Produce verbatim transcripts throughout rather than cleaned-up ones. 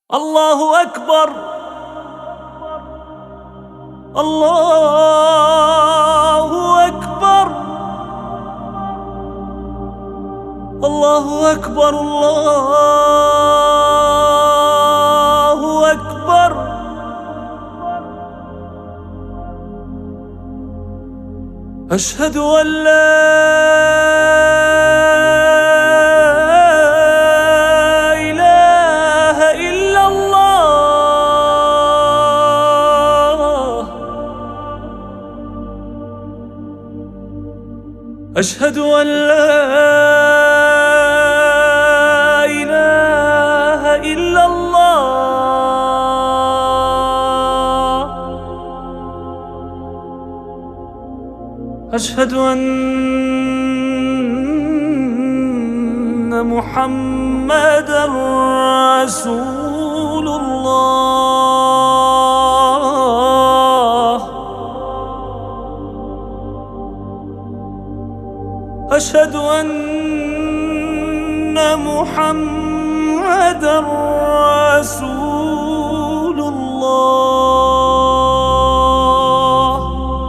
الله أكبر الله أكبر الله أكبر الله أكبر. أشهد أن لا أشهد أن لا إله إلا الله. أشهد أن محمدًا رسول الله. أشهد أن محمدًا رسول الله.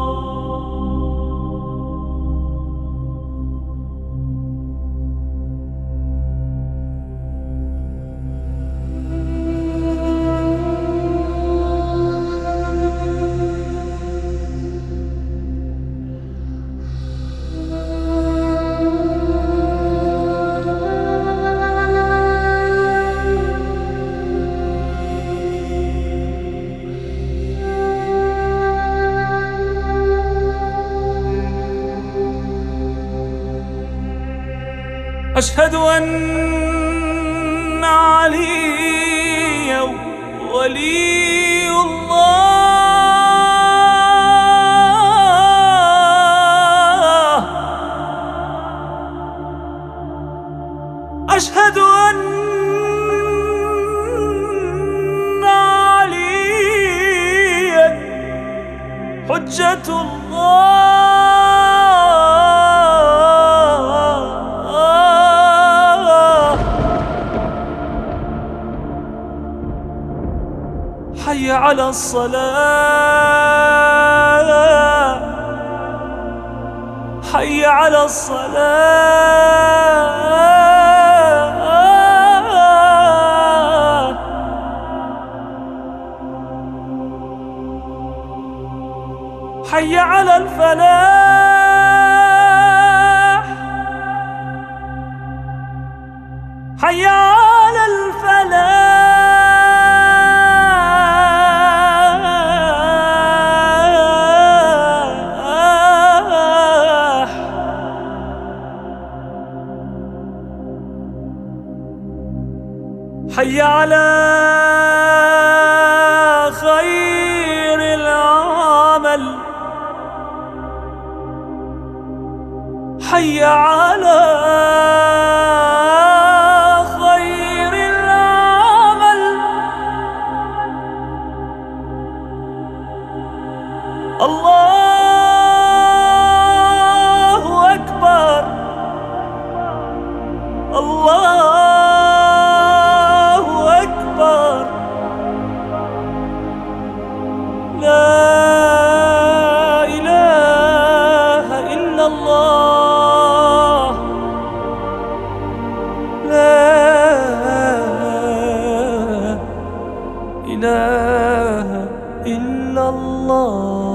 أشهد أن عليا ولي الله. أشهد أن عليا حجة الله. حي على الصلاة حي على الصلاة. حي على الفلاح حي على الفلاح. حي على خير العمل حي على خير العمل. الله أكبر الله لا إله إلا الله. لا إله إلا الله.